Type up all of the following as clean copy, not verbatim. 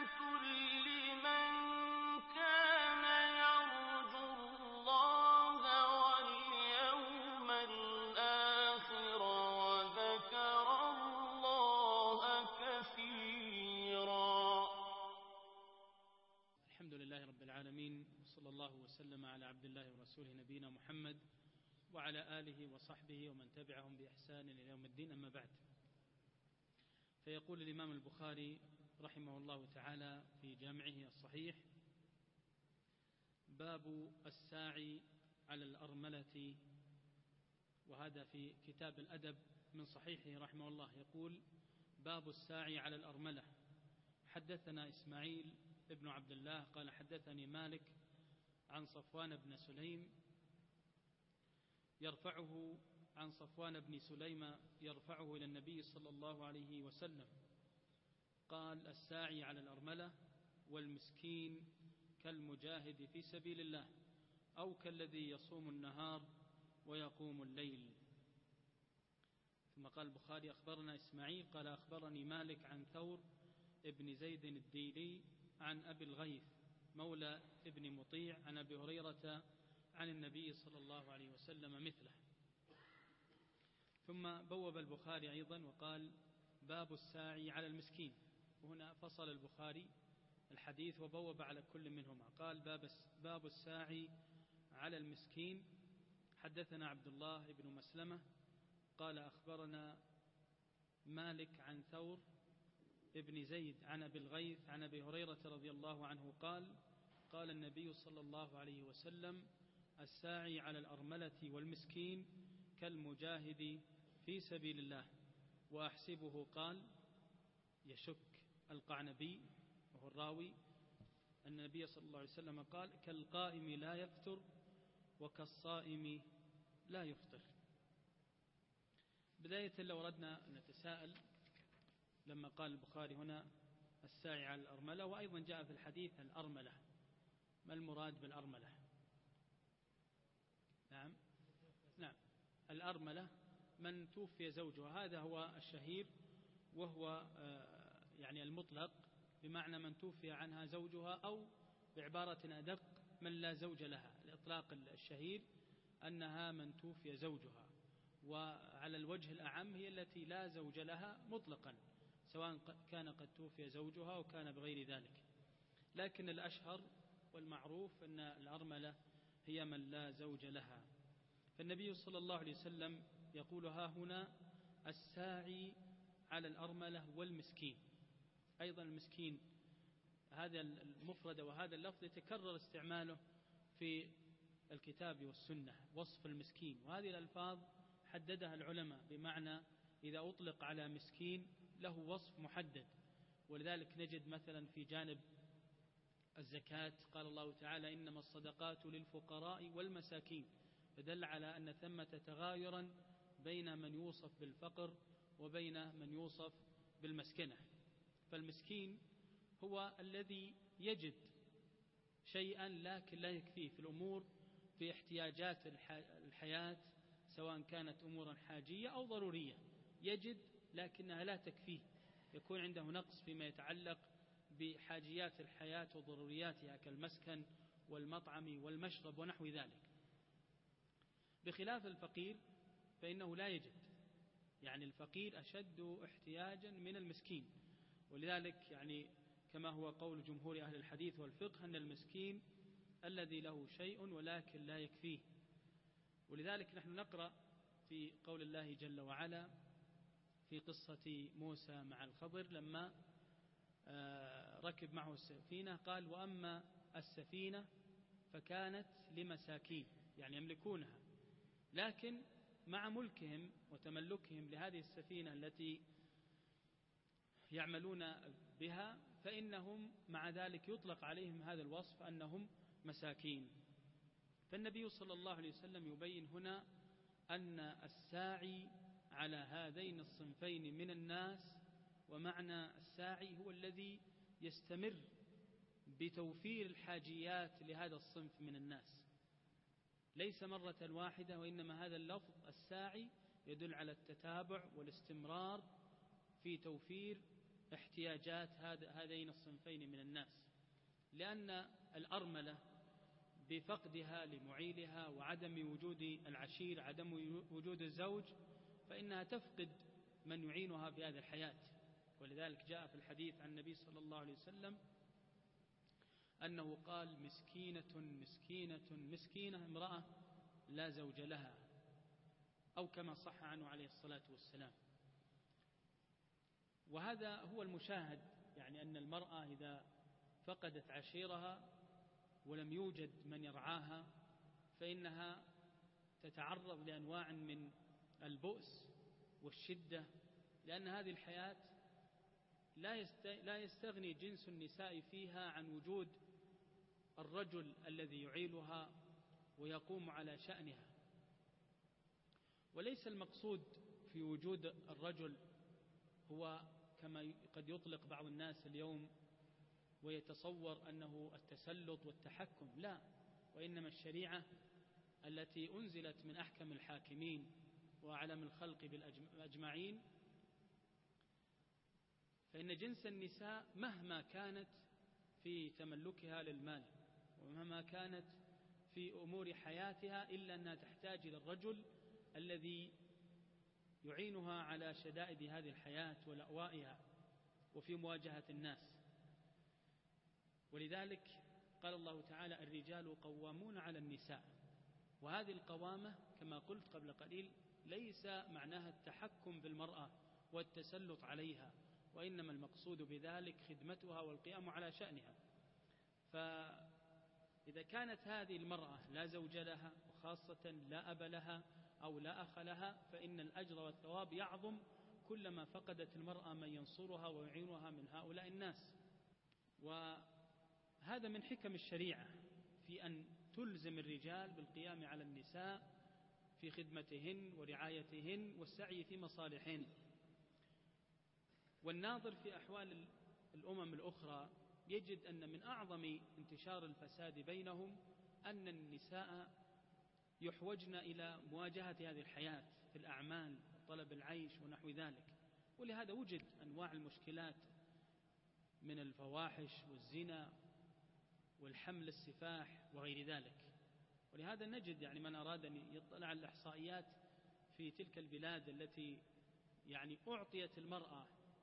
لمن كان يرجو الله واليوم الآخر وذكر الله كثيرا. الحمد لله رب العالمين، وصلى الله وسلم على عبد الله ورسوله نبينا محمد وعلى آله وصحبه ومن تبعهم بإحسان إلى يوم الدين. أما بعد، فيقول الإمام البخاري رحمه الله تعالى في جامعه الصحيح: باب الساعي على الأرملة. وهذا في كتاب الأدب من صحيحه رحمه الله، يقول: باب الساعي على الأرملة. حدثنا إسماعيل ابن عبد الله قال: حدثني مالك عن صفوان بن سليم يرفعه عن صفوان بن سليم يرفعه إلى النبي صلى الله عليه وسلم قال: الساعي على الأرملة والمسكين كالمجاهد في سبيل الله، أو كالذي يصوم النهار ويقوم الليل. ثم قال البخاري: أخبرنا إسماعيل قال: أخبرني مالك عن ثور ابن زيد الديلي عن أبي الغيث مولى ابن مطيع عن أبي هريرة عن النبي صلى الله عليه وسلم مثله. ثم بوب البخاري أيضا وقال: باب الساعي على المسكين. وهنا فصل البخاري الحديث وبوب على كل منهما، قال: باب الساعي على المسكين. حدثنا عبد الله بن مسلمة قال: أخبرنا مالك عن ثور ابن زيد عن أبي الغيث عن أبي هريرة رضي الله عنه قال: قال النبي صلى الله عليه وسلم: الساعي على الأرملة والمسكين كالمجاهد في سبيل الله. وأحسبه قال، يشك القعنبي وهو الراوي، أن النبي صلى الله عليه وسلم قال: كالقائم لا يفتر وكالصائم لا يفطر. بداية لو أردنا أن نتساءل، لما قال البخاري هنا الساعي على الأرملة، وأيضا جاء في الحديث الأرملة، ما المراد بالأرملة؟ نعم الأرملة من توفي زوجها، هذا هو الشهير، وهو يعني المطلق، بمعنى من توفي عنها زوجها، أو بعبارة أدق من لا زوج لها. الإطلاق الشهير أنها من توفي زوجها، وعلى الوجه الأعم هي التي لا زوج لها مطلقا، سواء كان قد توفي زوجها أو كان بغير ذلك. لكن الأشهر والمعروف أن الأرملة هي من لا زوج لها. فالنبي صلى الله عليه وسلم يقول: ها هنا الساعي على الأرملة والمسكين. أيضا المسكين هذا المفرد وهذا اللفظ يتكرر استعماله في الكتاب والسنة، وصف المسكين، وهذه الألفاظ حددها العلماء، بمعنى إذا أطلق على مسكين له وصف محدد. ولذلك نجد مثلا في جانب الزكاة قال الله تعالى: إنما الصدقات للفقراء والمساكين، فدل على أن ثمة تغايرا بين من يوصف بالفقر وبين من يوصف بالمسكنة. فالمسكين هو الذي يجد شيئا لكن لا يكفيه في الأمور، في احتياجات الحياة، سواء كانت أمورا حاجية أو ضرورية، يجد لكنها لا تكفيه، يكون عنده نقص فيما يتعلق بحاجيات الحياة وضرورياتها كالمسكن والمطعم والمشرب ونحو ذلك. بخلاف الفقير فإنه لا يجد، يعني الفقير أشد احتياجا من المسكين. ولذلك يعني كما هو قول جمهور أهل الحديث والفقه أن المسكين الذي له شيء ولكن لا يكفيه. ولذلك نحن نقرأ في قول الله جل وعلا في قصة موسى مع الخضر لما ركب معه السفينة، قال: وأما السفينة فكانت لمساكين، يعني يملكونها، لكن مع ملكهم وتملكهم لهذه السفينة التي يعملون بها، فإنهم مع ذلك يطلق عليهم هذا الوصف أنهم مساكين. فالنبي صلى الله عليه وسلم يبين هنا أن الساعي على هذين الصنفين من الناس، ومعنى الساعي هو الذي يستمر بتوفير الحاجيات لهذا الصنف من الناس، ليس مرة واحدة، وإنما هذا اللفظ الساعي يدل على التتابع والاستمرار في توفير احتياجات هذين الصنفين من الناس، لأن الأرملة بفقدها لمعيلها وعدم وجود العشير، عدم وجود الزوج، فإنها تفقد من يعينها في هذه الحياة. ولذلك جاء في الحديث عن النبي صلى الله عليه وسلم أنه قال: مسكينة مسكينة مسكينة امرأة لا زوج لها، أو كما صح عنه عليه الصلاة والسلام. وهذا هو المشاهد، يعني أن المرأة إذا فقدت عشيرها ولم يوجد من يرعاها فإنها تتعرض لأنواع من البؤس والشدة، لأن هذه الحياة لا يستغني جنس النساء فيها عن وجود الرجل الذي يعيلها ويقوم على شأنها. وليس المقصود في وجود الرجل هو كما قد يطلق بعض الناس اليوم ويتصور أنه التسلط والتحكم، لا، وإنما الشريعة التي أنزلت من أحكم الحاكمين وأعلم الخلق بالأجمعين، فإن جنس النساء مهما كانت في تملكها للمال ومهما كانت في أمور حياتها إلا أنها تحتاج إلى الرجل الذي يعينها على شدائد هذه الحياة ولأوائها وفي مواجهة الناس. ولذلك قال الله تعالى: الرجال قوامون على النساء. وهذه القوامة كما قلت قبل قليل ليس معناها التحكم بالمرأة والتسلط عليها، وإنما المقصود بذلك خدمتها والقيام على شأنها. فإذا كانت هذه المرأة لا زوج لها، وخاصة لا أب لها أو لا أخ لها، فإن الأجر والثواب يعظم كلما فقدت المرأة من ينصرها ويعينها من هؤلاء الناس. وهذا من حكم الشريعة في أن تلزم الرجال بالقيام على النساء في خدمتهن ورعايتهن والسعي في مصالحهن. والناظر في أحوال الأمم الأخرى يجد أن من أعظم انتشار الفساد بينهم أن النساء يحوجن إلى مواجهة هذه الحياة في الأعمال وطلب العيش ونحو ذلك. ولهذا وجد أنواع المشكلات من الفواحش والزنا والحمل السفاح وغير ذلك. ولهذا نجد يعني من أراد أن يطلع على الإحصائيات في تلك البلاد التي يعني أعطيت المرأة،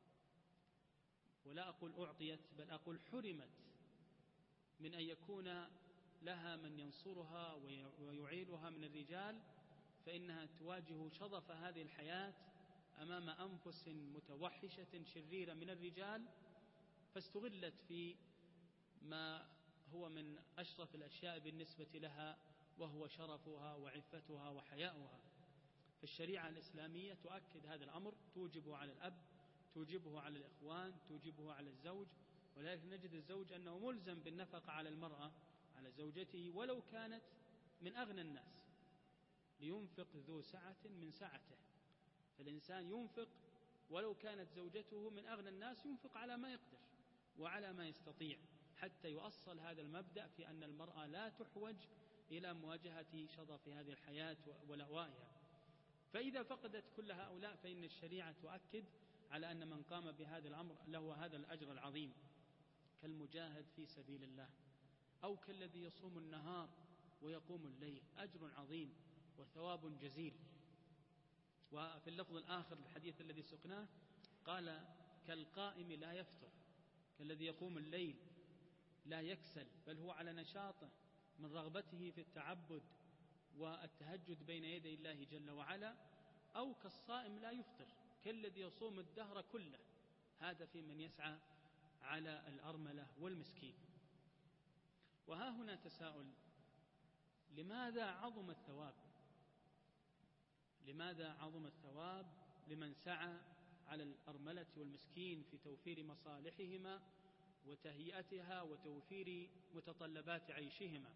ولا أقول أعطيت بل أقول حرمت من أن يكون لها من ينصرها ويعيلها من الرجال، فإنها تواجه شظف هذه الحياة أمام أنفس متوحشة شريرة من الرجال، فاستغلت في ما هو من أشرف الأشياء بالنسبة لها، وهو شرفها وعفتها وحياؤها. فالشريعة الإسلامية تؤكد هذا الأمر، توجبه على الأب، توجبه على الإخوان، توجبه على الزوج. ولكن نجد الزوج أنه ملزم بالنفقة على المرأة على زوجته ولو كانت من أغنى الناس، لينفق ذو سعة من سعته. فالإنسان ينفق ولو كانت زوجته من أغنى الناس، ينفق على ما يقدر وعلى ما يستطيع، حتى يؤصل هذا المبدأ في أن المرأة لا تحوج إلى مواجهة شظف هذه الحياة ولأوائها. فإذا فقدت كل هؤلاء فإن الشريعة تؤكد على أن من قام بهذا الأمر له هذا الأجر العظيم، كالمجاهد في سبيل الله، أو كالذي يصوم النهار ويقوم الليل، أجر عظيم وثواب جزيل. وفي اللفظ الآخر الحديث الذي سقناه قال: كالقائم لا يفتر، كالذي يقوم الليل لا يكسل، بل هو على نشاطه من رغبته في التعبد والتهجد بين يدي الله جل وعلا، أو كالصائم لا يفطر، كالذي يصوم الدهر كله. هذا في من يسعى على الأرملة والمسكين. وها هنا تساؤل: لماذا عظم الثواب؟ لماذا عظم الثواب لمن سعى على الأرملة والمسكين في توفير مصالحهما وتهيئتها وتوفير متطلبات عيشهما؟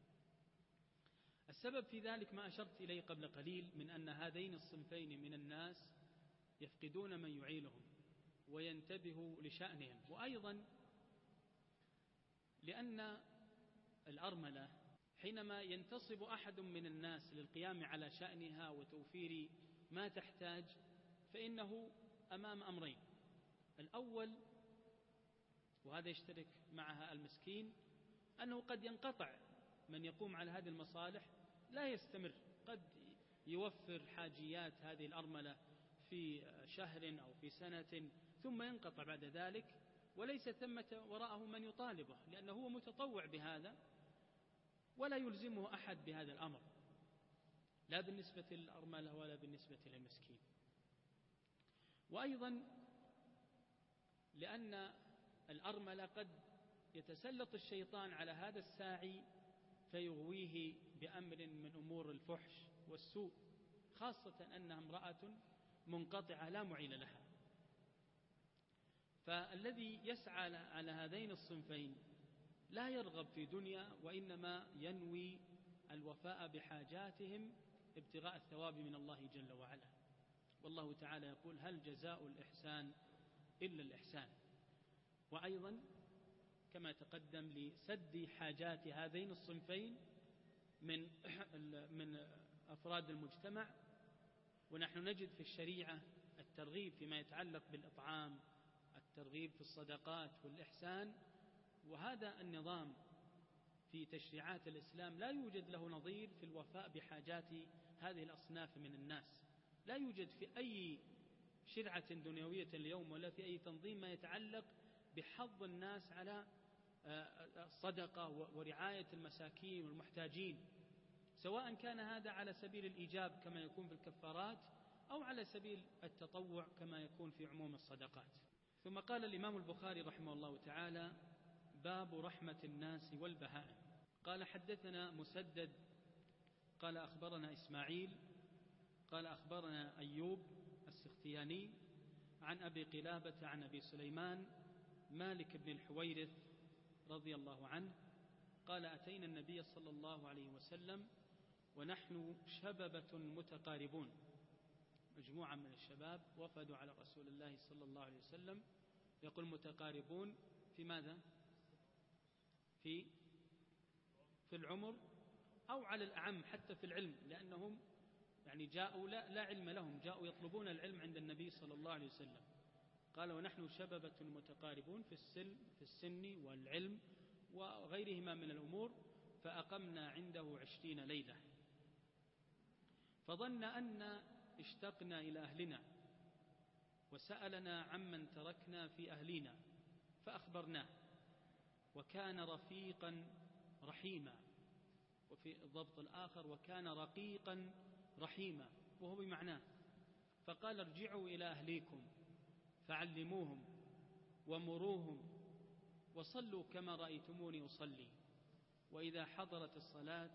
السبب في ذلك ما أشرت إليه قبل قليل من أن هذين الصنفين من الناس يفقدون من يعينهم وينتبهوا لشأنهم، وأيضا لأن الأرملة حينما ينتصب أحد من الناس للقيام على شأنها وتوفير ما تحتاج، فإنه أمام أمرين: الأول، وهذا يشترك معها المسكين، أنه قد ينقطع من يقوم على هذه المصالح، لا يستمر، قد يوفر حاجيات هذه الأرملة في شهر أو في سنة ثم ينقطع بعد ذلك، وليس ثمة وراءه من يطالبه، لأنه هو متطوع بهذا ولا يلزمه أحد بهذا الأمر، لا بالنسبة للأرملة ولا بالنسبة للمسكين. وأيضا لأن الأرملة قد يتسلط الشيطان على هذا الساعي فيغويه بأمر من أمور الفحش والسوء، خاصة أنها امرأة منقطعة لا معين لها. فالذي يسعى على هذين الصنفين لا يرغب في دنيا، وإنما ينوي الوفاء بحاجاتهم ابتغاء الثواب من الله جل وعلا. والله تعالى يقول: هل جزاء الإحسان إلا الإحسان. وأيضا كما تقدم لسد حاجات هذين الصنفين من أفراد المجتمع، ونحن نجد في الشريعة الترغيب فيما يتعلق بالإطعام، الترغيب في الصدقات والإحسان، وهذا النظام في تشريعات الإسلام لا يوجد له نظير في الوفاء بحاجات هذه الأصناف من الناس. لا يوجد في أي شرعة دنيوية اليوم ولا في أي تنظيم ما يتعلق بحض الناس على الصدقة ورعاية المساكين والمحتاجين، سواء كان هذا على سبيل الإيجاب كما يكون في الكفارات، أو على سبيل التطوع كما يكون في عموم الصدقات. ثم قال الإمام البخاري رحمه الله تعالى: باب رحمة الناس والبهائم. قال: حدثنا مسدد قال أخبرنا إسماعيل قال أخبرنا أيوب السختياني عن أبي قلابة عن أبي سليمان مالك بن الحويرث رضي الله عنه قال: أتينا النبي صلى الله عليه وسلم ونحن شببة متقاربون، مجموعة من الشباب وفدوا على رسول الله صلى الله عليه وسلم. يقول متقاربون في ماذا؟ في العمر، أو على الأعم حتى في العلم، لأنهم يعني جاءوا لا علم لهم، جاءوا يطلبون العلم عند النبي صلى الله عليه وسلم. قال: ونحن شببة متقاربون في السن والعلم وغيرهما من الأمور، فأقمنا عنده 20 ليلة، فظن أن اشتقنا إلى أهلنا، وسألنا عمن تركنا في أهلنا فأخبرناه، وكان رفيقا رحيما، وفي الضبط الآخر وكان رقيقا رحيما، وهو بمعناه. فقال: ارجعوا إلى أهليكم فعلموهم ومروهم وصلوا كما رأيتموني أصلي، وإذا حضرت الصلاة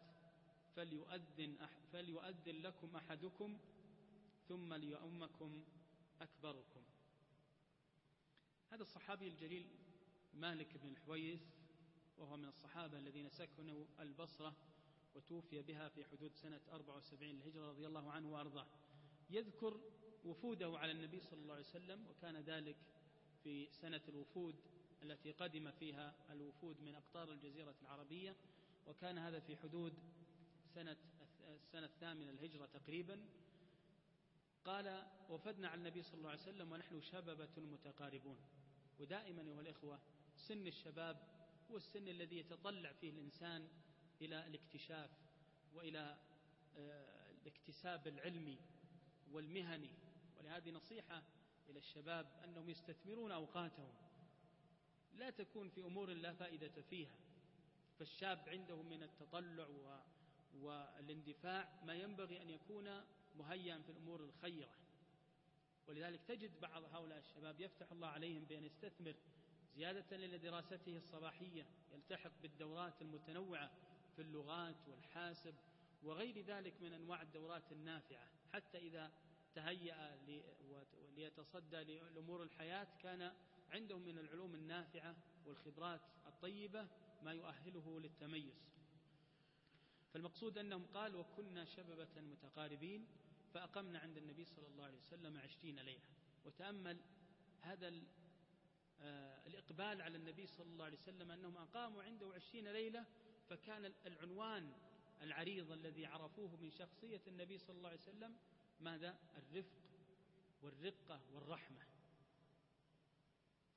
فليؤذن لكم أحدكم ثم ليؤمكم أكبركم. هذا الصحابي الجليل مالك بن الحويرث، وهو من الصحابة الذين سكنوا البصرة وتوفي بها في حدود سنة 74 للهجرة رضي الله عنه وأرضاه، يذكر وفوده على النبي صلى الله عليه وسلم، وكان ذلك في سنة الوفود التي قدم فيها الوفود من أقطار الجزيرة العربية، وكان هذا في حدود السنة 8 للهجرة تقريبا. قال: وفدنا على النبي صلى الله عليه وسلم ونحن شببة متقاربون. ودائما أيها الإخوة سن الشباب هو السن الذي يتطلع فيه الإنسان إلى الاكتشاف وإلى الاكتساب العلمي والمهني، ولهذه نصيحة إلى الشباب أنهم يستثمرون أوقاتهم، لا تكون في أمور لا فائدة فيها. فالشاب عنده من التطلع والاندفاع ما ينبغي أن يكون مهيئا في الأمور الخيرة. ولذلك تجد بعض هؤلاء الشباب يفتح الله عليهم بأن يستثمر زيادة لدراسته الصباحية، يلتحق بالدورات المتنوعة في اللغات والحاسب وغير ذلك من أنواع الدورات النافعة، حتى إذا تهيأ ليتصدى لأمور الحياة كان عندهم من العلوم النافعة والخبرات الطيبة ما يؤهله للتميز. فالمقصود أنهم قال: وكنا شببة متقاربين فأقمنا عند النبي صلى الله عليه وسلم 20 ليلة. وتأمل هذا الإقبال على النبي صلى الله عليه وسلم، أنهم أقاموا عنده 20 ليلة، فكان العنوان العريض الذي عرفوه من شخصية النبي صلى الله عليه وسلم ماذا؟ الرفق والرقة والرحمة.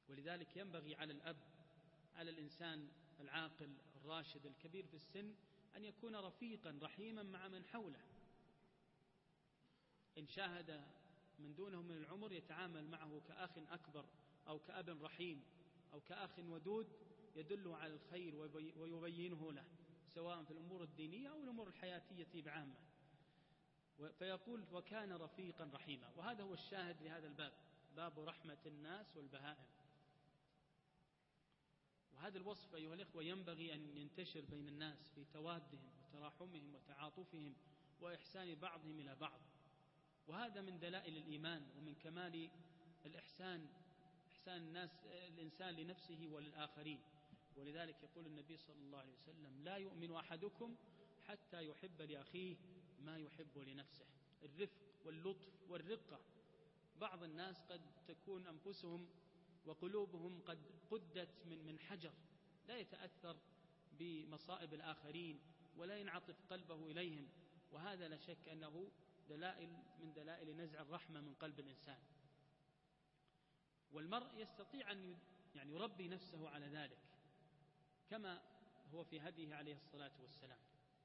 ولذلك ينبغي على الأب، على الإنسان العاقل الراشد الكبير في السن، أن يكون رفيقا رحيما مع من حوله. إن شاهد من دونه من العمر يتعامل معه كأخ أكبر أو كأب رحيم أو كأخ ودود يدله على الخير ويبينه له، سواء في الأمور الدينية أو الأمور الحياتية بعامة. فيقول وكان رفيقا رحيما، وهذا هو الشاهد لهذا الباب، باب رحمة الناس والبهائم. وهذا الوصف أيها الإخوة ينبغي أن ينتشر بين الناس في توادهم وتراحمهم وتعاطفهم وإحسان بعضهم إلى بعض. وهذا من دلائل الإيمان ومن كمال الإحسان، إحسان الإنسان لنفسه وللآخرين. ولذلك يقول النبي صلى الله عليه وسلم لا يؤمن أحدكم حتى يحب لأخيه ما يحب لنفسه. الرفق واللطف والرقة. بعض الناس قد تكون أنفسهم وقلوبهم قد قدت من حجر، لا يتأثر بمصائب الآخرين ولا ينعطف قلبه إليهم، وهذا لا شك أنه من دلائل نزع الرحمة من قلب الإنسان. والمرء يستطيع أن يربي نفسه على ذلك كما هو في هديه عليه الصلاة والسلام.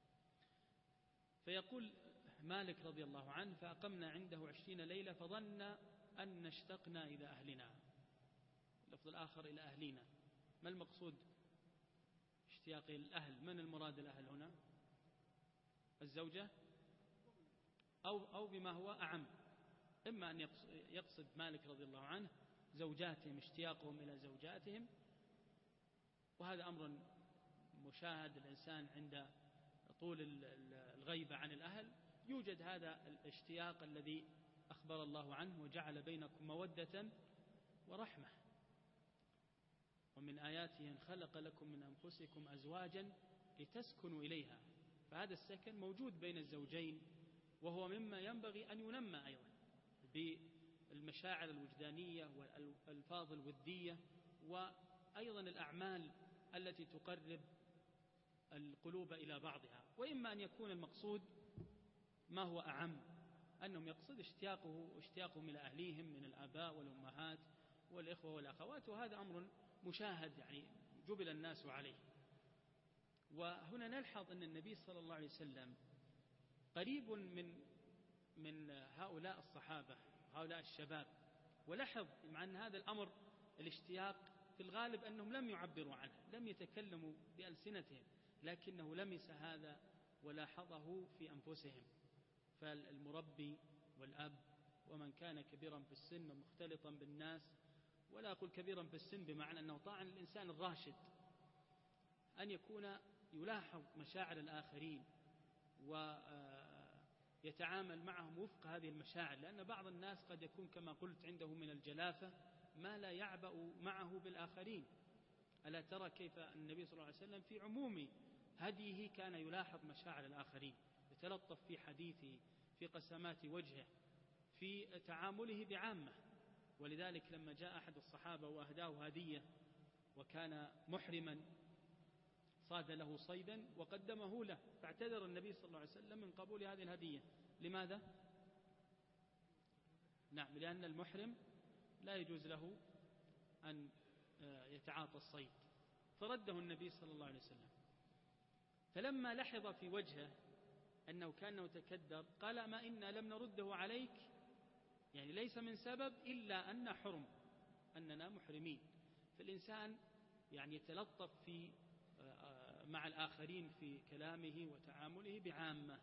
فيقول مالك رضي الله عنه فأقمنا عنده 20 ليلة فظن أن اشتقنا إلى أهلنا. اللفظ الآخر إلى أهلنا. ما المقصود اشتياق الأهل؟ من المراد الأهل هنا؟ الزوجة أو بما هو أعم. إما أن يقصد مالك رضي الله عنه زوجاتهم، اشتياقهم إلى زوجاتهم، وهذا أمر مشاهد الإنسان عند طول الغيبة عن الأهل. يوجد هذا الاشتياق الذي أخبر الله عنه وجعل بينكم مودة ورحمة. ومن آياته أن خلق لكم من أنفسكم أزواجا لتسكنوا إليها. فهذا السكن موجود بين الزوجين، وهو مما ينبغي أن ينمى أيضا بالمشاعر الوجدانية والألفاظ الودية، وأيضا الأعمال التي تقرب القلوب إلى بعضها. وإما أن يكون المقصود ما هو أعم، أنهم يقصد اشتياقهم إلى أهليهم من الآباء والأمهات والإخوة والأخوات، وهذا أمر مشاهد جبل الناس عليه. وهنا نلحظ أن النبي صلى الله عليه وسلم قريب من هؤلاء الصحابة، هؤلاء الشباب. ولاحظ مع أن هذا الأمر الاشتياق في الغالب أنهم لم يعبروا عنه، لم يتكلموا بألسنتهم، لكنه لمس هذا ولاحظه في أنفسهم. فالمربي والأب ومن كان كبيرا في السن ومختلطا بالناس، ولا أقول كبيرا في السن بمعنى أنه طاعن الإنسان الراشد، أن يكون يلاحظ مشاعر الآخرين ويتعامل معهم وفق هذه المشاعر. لأن بعض الناس قد يكون كما قلت عنده من الجلافة ما لا يعبأ معه بالآخرين. ألا ترى كيف النبي صلى الله عليه وسلم في عموم هديه كان يلاحظ مشاعر الآخرين، يتلطف في حديثه، في قسمات وجهه، في تعامله بعامة. ولذلك لما جاء أحد الصحابة وأهداه هدية وكان محرما صاد له صيدا وقدمه له، فاعتذر النبي صلى الله عليه وسلم من قبول هذه الهدية. لماذا؟ نعم، لأن المحرم لا يجوز له أن يتعاطى الصيد، فرده النبي صلى الله عليه وسلم. فلما لحظ في وجهه أنه كان يتكدر قال ما إنا لم نرده عليك، يعني ليس من سبب إلا أن حرم، أننا محرمين. فالإنسان يتلطف مع الآخرين في كلامه وتعامله بعامة.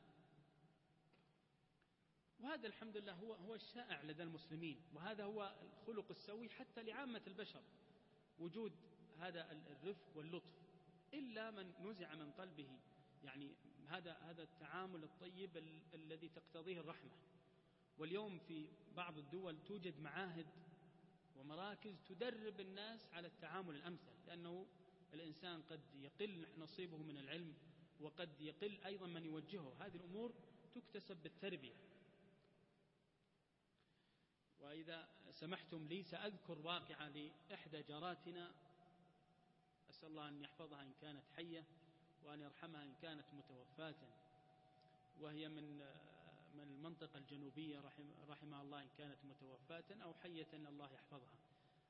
وهذا الحمد لله هو الشائع لدى المسلمين، وهذا هو الخلق السوي حتى لعامة البشر، وجود هذا الرفق واللطف، إلا من نزع من قلبه هذا التعامل الطيب الذي تقتضيه الرحمة. واليوم في بعض الدول توجد معاهد ومراكز تدرب الناس على التعامل الأمثل، لأنه الإنسان قد يقل نصيبه من العلم، وقد يقل أيضا من يوجهه. هذه الأمور تكتسب بالتربية. وإذا سمحتم لي سأذكر واقعة لإحدى جاراتنا، أسأل الله أن يحفظها إن كانت حية وأن يرحمها إن كانت متوفاة، وهي من المنطقة الجنوبية، رحمها الله إن كانت متوفاة أو حية الله يحفظها.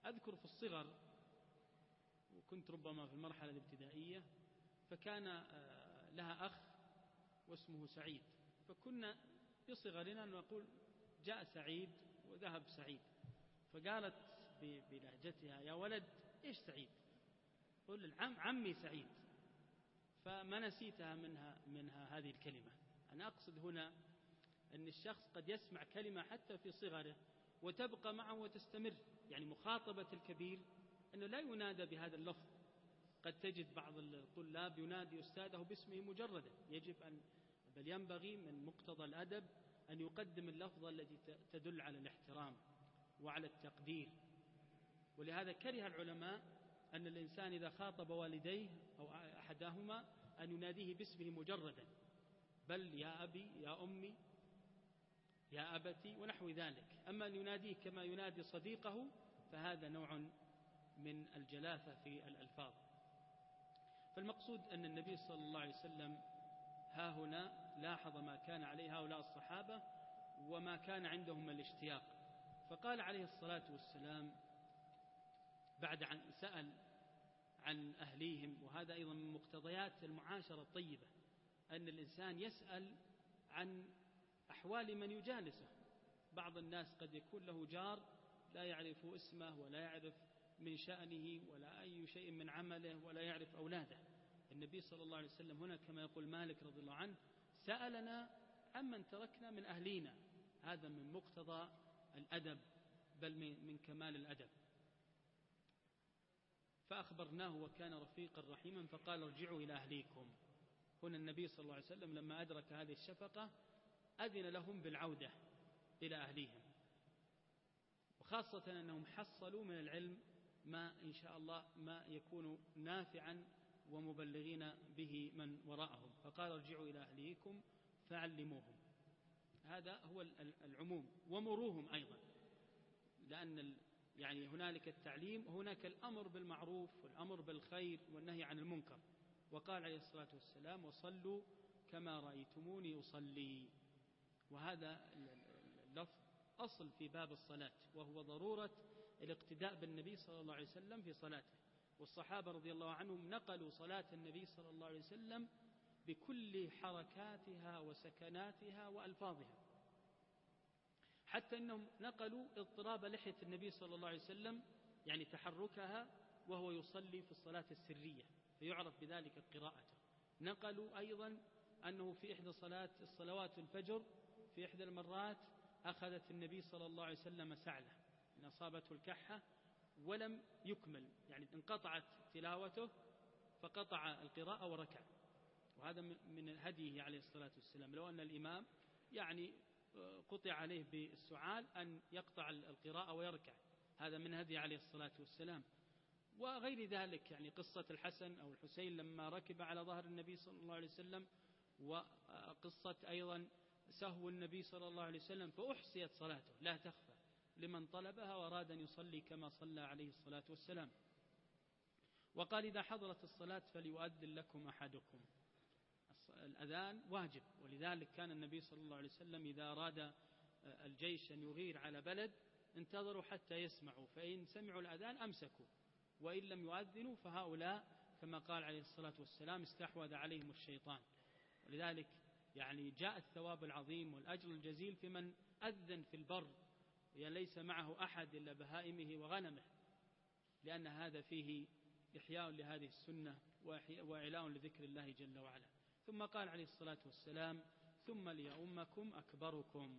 أذكر في الصغر، وكنت ربما في المرحلة الابتدائية، فكان لها أخ واسمه سعيد، فكنا في صغرنا نقول جاء سعيد وذهب سعيد، فقالت بلهجتها يا ولد إيش سعيد؟ قل عمي سعيد. فما نسيتها منها هذه الكلمة. أنا أقصد هنا أن الشخص قد يسمع كلمة حتى في صغره وتبقى معه وتستمر، يعني مخاطبة الكبير أنه لا ينادى بهذا اللفظ. قد تجد بعض الطلاب ينادي أستاذه باسمه مجردا، بل ينبغي من مقتضى الأدب أن يقدم اللفظة التي تدل على الاحترام وعلى التقدير. ولهذا كره العلماء أن الإنسان إذا خاطب والديه أو أحدهما أن يناديه باسمه مجردا، بل يا أبي يا أمي يا أبتي ونحو ذلك. أما أن يناديه كما ينادي صديقه فهذا نوع من الجلافة في الألفاظ. فالمقصود أن النبي صلى الله عليه وسلم ها هنا لاحظ ما كان عليه هؤلاء الصحابة وما كان عندهم من الاشتياق، فقال عليه الصلاة والسلام بعد أن سأل عن أهليهم، وهذا أيضا من مقتضيات المعاشرة الطيبة أن الإنسان يسأل عن أحوال من يجالسه. بعض الناس قد يكون له جار لا يعرف اسمه ولا يعرف من شأنه ولا أي شيء من عمله ولا يعرف أولاده. النبي صلى الله عليه وسلم هنا كما يقول مالك رضي الله عنه سألنا عمن تركنا من أهلينا. هذا من مقتضى الأدب، بل من كمال الأدب. فأخبرناه وكان رفيقا رحيما فقال ارجعوا إلى أهليكم. هنا النبي صلى الله عليه وسلم لما أدرك هذه الشفقة أذن لهم بالعودة إلى أهليهم، وخاصة أنهم حصلوا من العلم ما إن شاء الله ما يكون نافعا ومبلغين به من وراءهم. فقال ارجعوا إلى أهليكم فعلموهم. هذا هو العموم. ومروهم أيضا، لأن يعني هنالك التعليم وهناك الأمر بالمعروف والأمر بالخير والنهي عن المنكر. وقال عليه الصلاة والسلام وصلوا كما رأيتموني أصلي. وهذا اللفظ أصل في باب الصلاة، وهو ضرورة الاقتداء بالنبي صلى الله عليه وسلم في صلاته. والصحابة رضي الله عنهم نقلوا صلاة النبي صلى الله عليه وسلم بكل حركاتها وسكناتها وألفاظها، حتى أنهم نقلوا اضطراب لحية النبي صلى الله عليه وسلم، يعني تحركها وهو يصلي في الصلاة السرية فيعرف بذلك قراءته. نقلوا أيضا أنه في إحدى الصلوات الفجر في إحدى المرات أخذت النبي صلى الله عليه وسلم سعلة إن أصابته الكحة ولم يكمل، يعني انقطعت تلاوته فقطع القراءة وركع. وهذا من هديه عليه الصلاة والسلام، لو أن الإمام يعني قطع عليه بالسعال أن يقطع القراءة ويركع، هذا من هديه عليه الصلاة والسلام. وغير ذلك، يعني قصة الحسن أو الحسين لما ركب على ظهر النبي صلى الله عليه وسلم، وقصة أيضا سهو النبي صلى الله عليه وسلم فأحصيت صلاته لا تخفى لمن طلبها وأراد أن يصلي كما صلى عليه الصلاة والسلام. وقال إذا حضرت الصلاة فليؤذن لكم أحدكم. الأذان واجب، ولذلك كان النبي صلى الله عليه وسلم إذا أراد الجيش أن يغير على بلد انتظروا حتى يسمعوا، فإن سمعوا الأذان أمسكوا، وإن لم يؤذنوا فهؤلاء كما قال عليه الصلاة والسلام استحوذ عليهم الشيطان. ولذلك يعني جاء الثواب العظيم والأجر الجزيل في من أذن في البر ليس معه أحد إلا بهائمه وغنمه، لأن هذا فيه إحياء لهذه السنة وإعلاء لذكر الله جل وعلا. ثم قال عليه الصلاة والسلام ثم ليؤمكم أكبركم.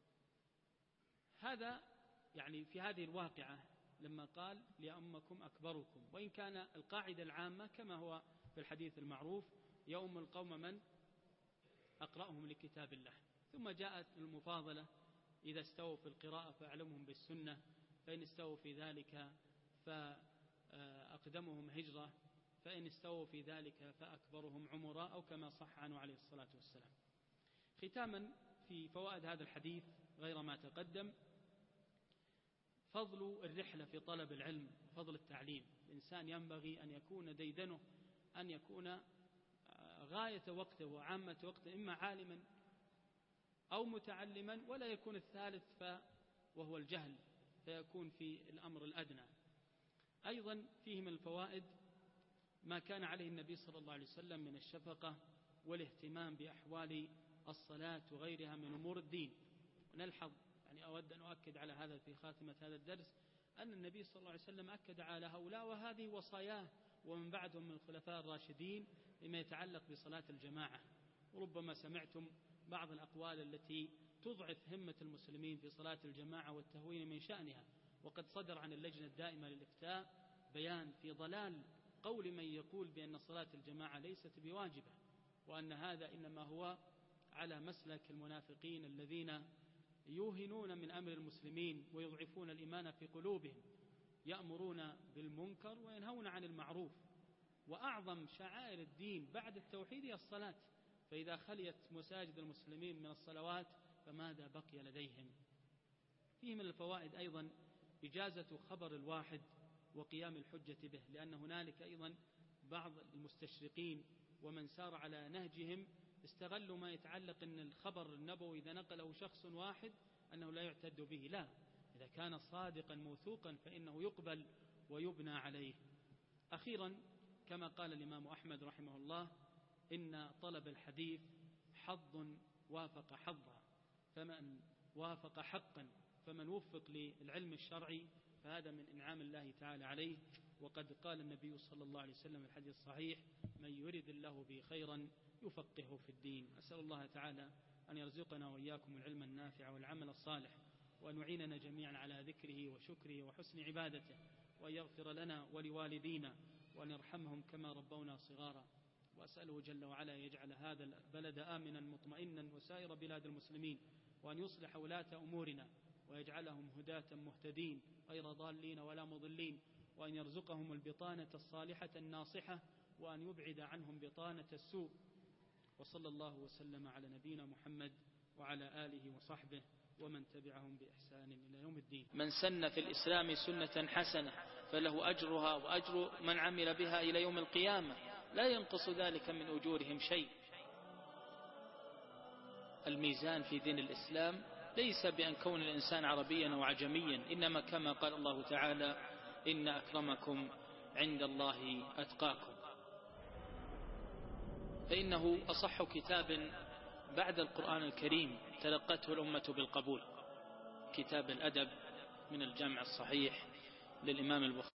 هذا يعني في هذه الواقعة لما قال ليؤمكم أكبركم، وإن كان القاعدة العامة كما هو في الحديث المعروف يؤم القوم من أقرأهم لكتاب الله. ثم جاءت المفاضلة إذا استووا في القراءة فأعلمهم بالسنة، فإن استووا في ذلك فأقدمهم هجرة، فإن استووا في ذلك فأكبرهم عمرا، أو كما صح عنه عليه الصلاة والسلام. ختاما في فوائد هذا الحديث غير ما تقدم، فضل الرحلة في طلب العلم وفضل التعليم. الإنسان ينبغي أن يكون ديدنه أن يكون غاية وقته وعامة وقته إما عالما أو متعلما، ولا يكون الثالث وهو الجهل فيكون في الأمر الأدنى. أيضا فيه من الفوائد ما كان عليه النبي صلى الله عليه وسلم من الشفقة والاهتمام بأحوال الصلاة وغيرها من أمور الدين. ونلحظ، يعني أود أن أؤكد على هذا في خاتمة هذا الدرس، أن النبي صلى الله عليه وسلم أكد على هؤلاء وهذه وصاياه ومن بعدهم من الخلفاء الراشدين لما يتعلق بصلاة الجماعة. وربما سمعتم بعض الأقوال التي تضعف همة المسلمين في صلاة الجماعة والتهوين من شأنها، وقد صدر عن اللجنة الدائمة للإفتاء بيان في ضلال قول من يقول بأن صلاة الجماعة ليست بواجبة، وأن هذا إنما هو على مسلك المنافقين الذين يوهنون من أمر المسلمين ويضعفون الإيمان في قلوبهم، يأمرون بالمنكر وينهون عن المعروف. وأعظم شعائر الدين بعد التوحيد هي الصلاة، فإذا خليت مساجد المسلمين من الصلوات فماذا بقي لديهم؟ فيه من الفوائد أيضا إجازة خبر الواحد وقيام الحجة به، لأن هنالك أيضا بعض المستشرقين ومن سار على نهجهم استغلوا ما يتعلق أن الخبر النبوي إذا نقله شخص واحد أنه لا يعتد به. لا، إذا كان صادقا موثوقا فإنه يقبل ويبنى عليه. أخيرا، كما قال الإمام أحمد رحمه الله: إن طلب الحديث حظ وافق حظا، فمن وافق حقا فمن وفق للعلم الشرعي فهذا من إنعام الله تعالى عليه. وقد قال النبي صلى الله عليه وسلم في الحديث الصحيح: من يرد الله به خيرا يفقهه في الدين. أسأل الله تعالى أن يرزقنا وإياكم العلم النافع والعمل الصالح، وأن يعيننا جميعا على ذكره وشكره وحسن عبادته، وأن يغفر لنا ولوالدينا، وأن يرحمهم كما ربونا صغارا. وأسأله جل وعلا يجعل هذا البلد آمنا مطمئنا وسائر بلاد المسلمين، وأن يصلح ولاة أمورنا ويجعلهم هداة مهتدين غير ضالين ولا مضلين، وأن يرزقهم البطانة الصالحة الناصحة، وأن يبعد عنهم بطانة السوء. وصلى الله وسلم على نبينا محمد وعلى آله وصحبه ومن تبعهم بإحسان إلى يوم الدين. من سن في الإسلام سنة حسنة فله أجرها وأجر من عمل بها إلى يوم القيامة، لا ينقص ذلك من أجورهم شيء. الميزان في دين الإسلام ليس بأن كون الإنسان عربيا أو عجميا، إنما كما قال الله تعالى: إن أكرمكم عند الله أتقاكم. فإنه أصح كتاب بعد القرآن الكريم تلقته الأمة بالقبول، كتاب الأدب من الجامع الصحيح للإمام البخاري.